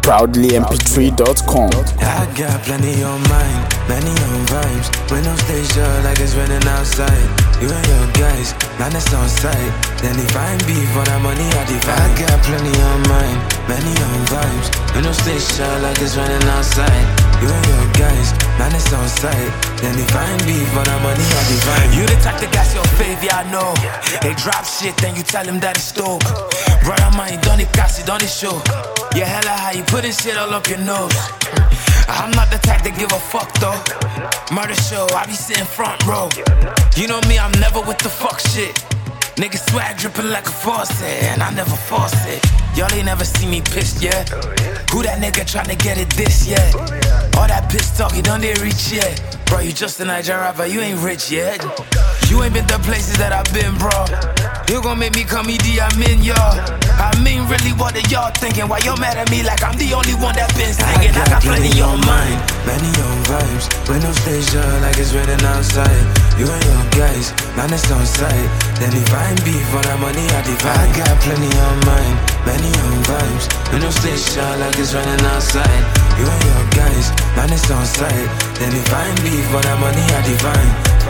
ProudlyMP3.com. I got plenty on mine, many on vibes. When no station like it's raining outside. You and your guys, now that's on sight. Then if I ain't beef for that money, I divide. I got plenty on mine, many on vibes. When no station like it's raining outside. You and your guys, now that's on sight. Then if I ain't beef for that money, I divide. You the type that got your fave, yeah I know. They drop shit, then you tell them that it's dope. Brother mine, don't it cast it, don't it show. Yeah, hella how you putting shit all up your nose. I'm not the type to give a fuck though. Murder show, I be sitting front row. You know me, I'm never with the fuck shit. Niggas swag dripping like a faucet, and I never force it. Y'all ain't never see me pissed yet. Who that nigga tryna get it this yet? All that piss talk, you don't they reach yet? Bro, you just a Niger rapper, you ain't rich yet. You ain't been the places that I've been, bro. You gon' make me come Idi Amin, y'all. I mean, really, what are y'all thinking? Why y'all mad at me like I'm the only one that been singing? I got plenty on mine, many on vibes. When no station like it's raining outside. You and your guys, now that's on sight. Then if I ain't beef for that money, I divide. I got plenty on mine, many on vibes. When no station like it's raining outside. You and your guys, now that's on sight. Then if I ain't beef for that money, I divide.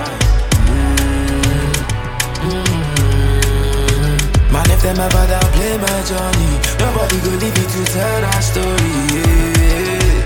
Man, if them ever downplay my journey, nobody go leave you to tell that story, yeah.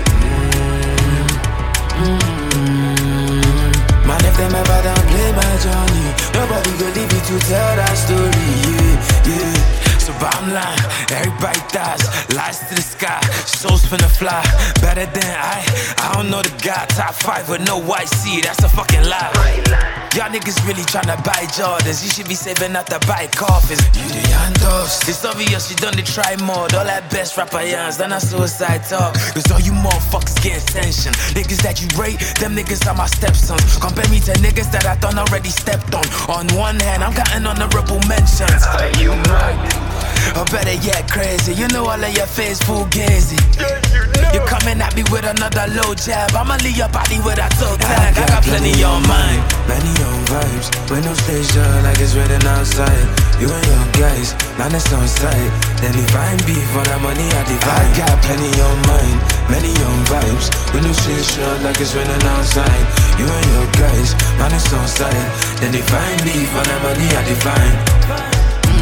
Man, if them ever downplay my journey, nobody go leave you to tell that story, yeah. So bottom line, everybody dies, lies to the sky, souls finna fly. Better than I don't know the guy. Top 5 with no white seed, that's a fucking lie. Y'all niggas really tryna buy Jordans, you should be saving up to buy coffins. You the Yandos, it's obvious you done to try more. All that best rapper yans, then I suicide talk. Cause all you motherfuckers getting tension. Niggas that you rate, them niggas are my stepsons. Compare me to niggas that I done already stepped on. On one hand, I'm counting honorable mentions. Are you mad? Or better yet, crazy. You know all of your face fugazi. You're coming at me with another low jab. I'ma leave your body with a toe tag. I got plenty on mine, many on vibes. When no station like it's raining outside. You and your guys, now that's on sight. Then if I ain't beef for that money, I divide. I got plenty on mine, many on vibes. When no station like it's raining outside. You and your guys, now that's on sight. Then if I ain't beef for that money, I divide.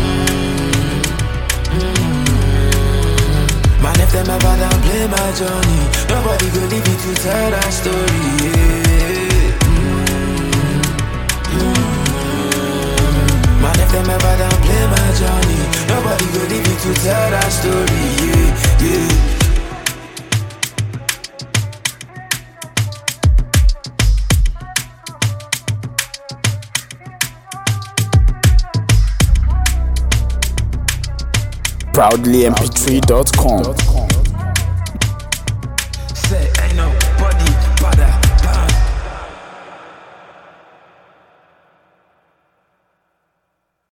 Man, if them ever downplay my journey, nobody go leave you to tell that story, yeah. Man, if them ever downplay my journey, nobody go leave you to tell that story, yeah. ProudlyMP3.com.